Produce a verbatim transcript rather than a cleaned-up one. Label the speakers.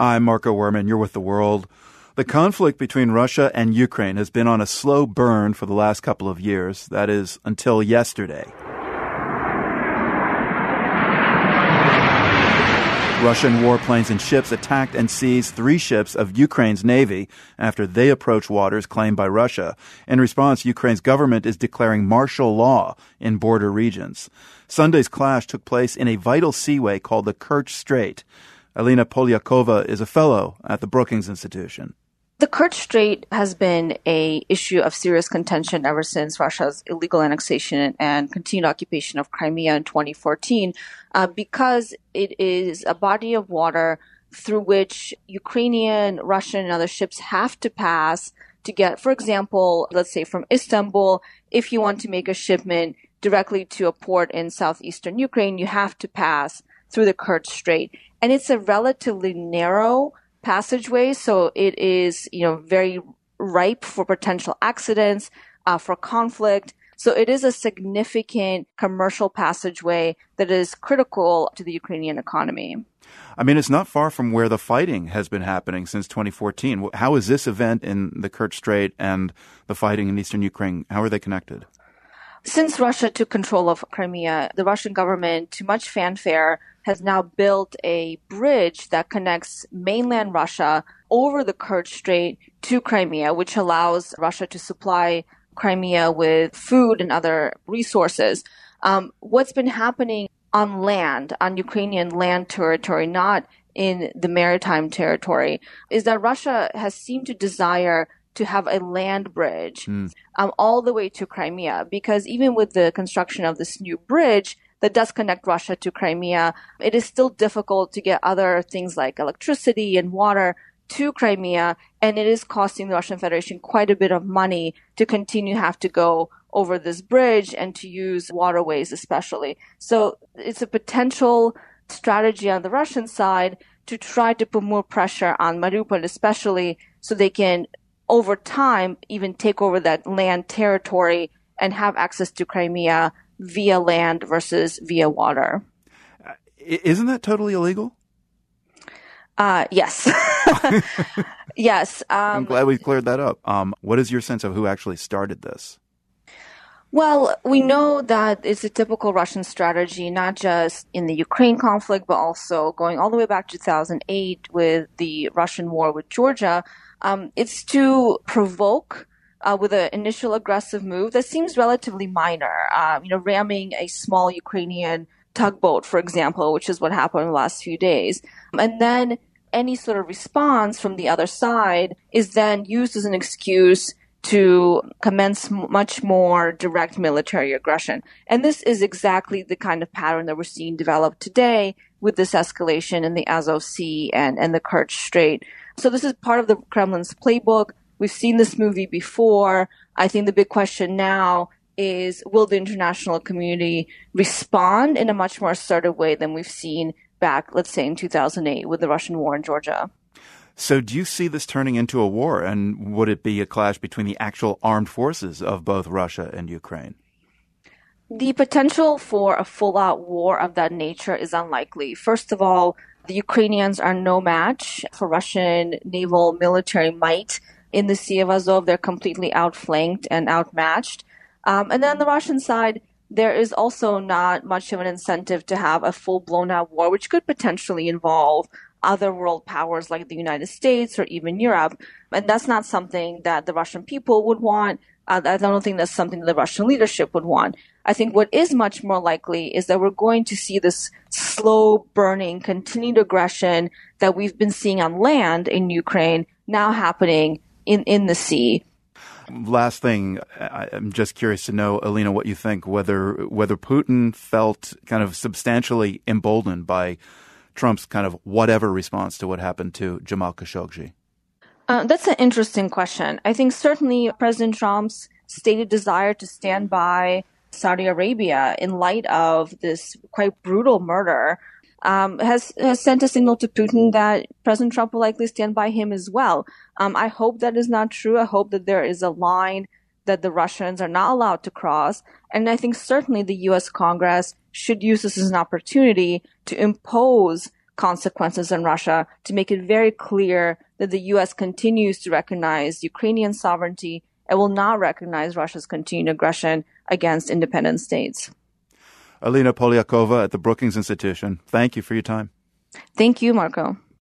Speaker 1: I'm Marco Werman. You're with The World. The conflict between Russia and Ukraine has been on a slow burn for the last couple of years. That is, until yesterday. Russian warplanes and ships attacked and seized three ships of Ukraine's Navy after they approached waters claimed by Russia. In response, Ukraine's government is declaring martial law in border regions. Sunday's clash took place in a vital seaway called the Kerch Strait. Alina Polyakova is a fellow at the Brookings Institution.
Speaker 2: The Kerch Strait has been a issue of serious contention ever since Russia's illegal annexation and continued occupation of Crimea in twenty fourteen, uh, because it is a body of water through which Ukrainian, Russian, and other ships have to pass to get, for example, let's say from Istanbul, if you want to make a shipment directly to a port in southeastern Ukraine, you have to pass through the Kerch Strait. And it's a relatively narrow passageway, so it is, you know, very ripe for potential accidents, uh, for conflict. So it is a significant commercial passageway that is critical to the Ukrainian economy.
Speaker 1: I mean, it's not far from where the fighting has been happening since twenty fourteen. How is this event in the Kerch Strait and the fighting in eastern Ukraine, how are they connected?
Speaker 2: Since Russia took control of Crimea, the Russian government, to much fanfare, has now built a bridge that connects mainland Russia over the Kerch Strait to Crimea, which allows Russia to supply Crimea with food and other resources. Um, what's been happening on land, on Ukrainian land territory, not in the maritime territory, is that Russia has seemed to desire to have a land bridge mm. um, all the way to Crimea, because even with the construction of this new bridge that does connect Russia to Crimea, it is still difficult to get other things like electricity and water to Crimea, and it is costing the Russian Federation quite a bit of money to continue have to go over this bridge and to use waterways especially. So it's a potential strategy on the Russian side to try to put more pressure on Mariupol especially, so they can over time even take over that land territory and have access to Crimea via land versus via water.
Speaker 1: Uh, isn't that totally illegal?
Speaker 2: Uh, yes. yes. Um,
Speaker 1: I'm glad we cleared that up. Um, what is your sense of who actually started this?
Speaker 2: Well, we know that it's a typical Russian strategy, not just in the Ukraine conflict, but also going all the way back to two thousand eight with the Russian war with Georgia. Um, it's to provoke uh, with an initial aggressive move that seems relatively minor. Uh, you know, ramming a small Ukrainian tugboat, for example, which is what happened in the last few days. And then any sort of response from the other side is then used as an excuse to commence much more direct military aggression. And this is exactly the kind of pattern that we're seeing develop today with this escalation in the Azov Sea and, and the Kerch Strait. So this is part of the Kremlin's playbook. We've seen this movie before. I think the big question now is, will the international community respond in a much more assertive way than we've seen back, let's say, in two thousand eight with the Russian war in Georgia?
Speaker 1: So do you see this turning into a war? And would it be a clash between the actual armed forces of both Russia and Ukraine?
Speaker 2: The potential for a full-out war of that nature is unlikely. First of all, the Ukrainians are no match for Russian naval military might in the Sea of Azov. They're completely outflanked and outmatched. Um, and then on the Russian side, there is also not much of an incentive to have a full-blown out war, which could potentially involve other world powers like the United States or even Europe. And that's not something that the Russian people would want. Uh, I don't think that's something that the Russian leadership would want. I think what is much more likely is that we're going to see this slow burning, continued aggression that we've been seeing on land in Ukraine now happening in, in the sea.
Speaker 1: Last thing, I'm just curious to know, Alina, what you think, whether whether Putin felt kind of substantially emboldened by Trump's kind of whatever response to what happened to Jamal Khashoggi.
Speaker 2: Uh, that's an interesting question. I think certainly President Trump's stated desire to stand by Saudi Arabia in light of this quite brutal murder um, has, has sent a signal to Putin that President Trump will likely stand by him as well. Um, I hope that is not true. I hope that there is a line that the Russians are not allowed to cross. And I think certainly the U S Congress should use this as an opportunity to impose consequences on Russia to make it very clear that the U S continues to recognize Ukrainian sovereignty and will not recognize Russia's continued aggression against independent states.
Speaker 1: Alina Polyakova at the Brookings Institution, thank you for your time.
Speaker 2: Thank you, Marco.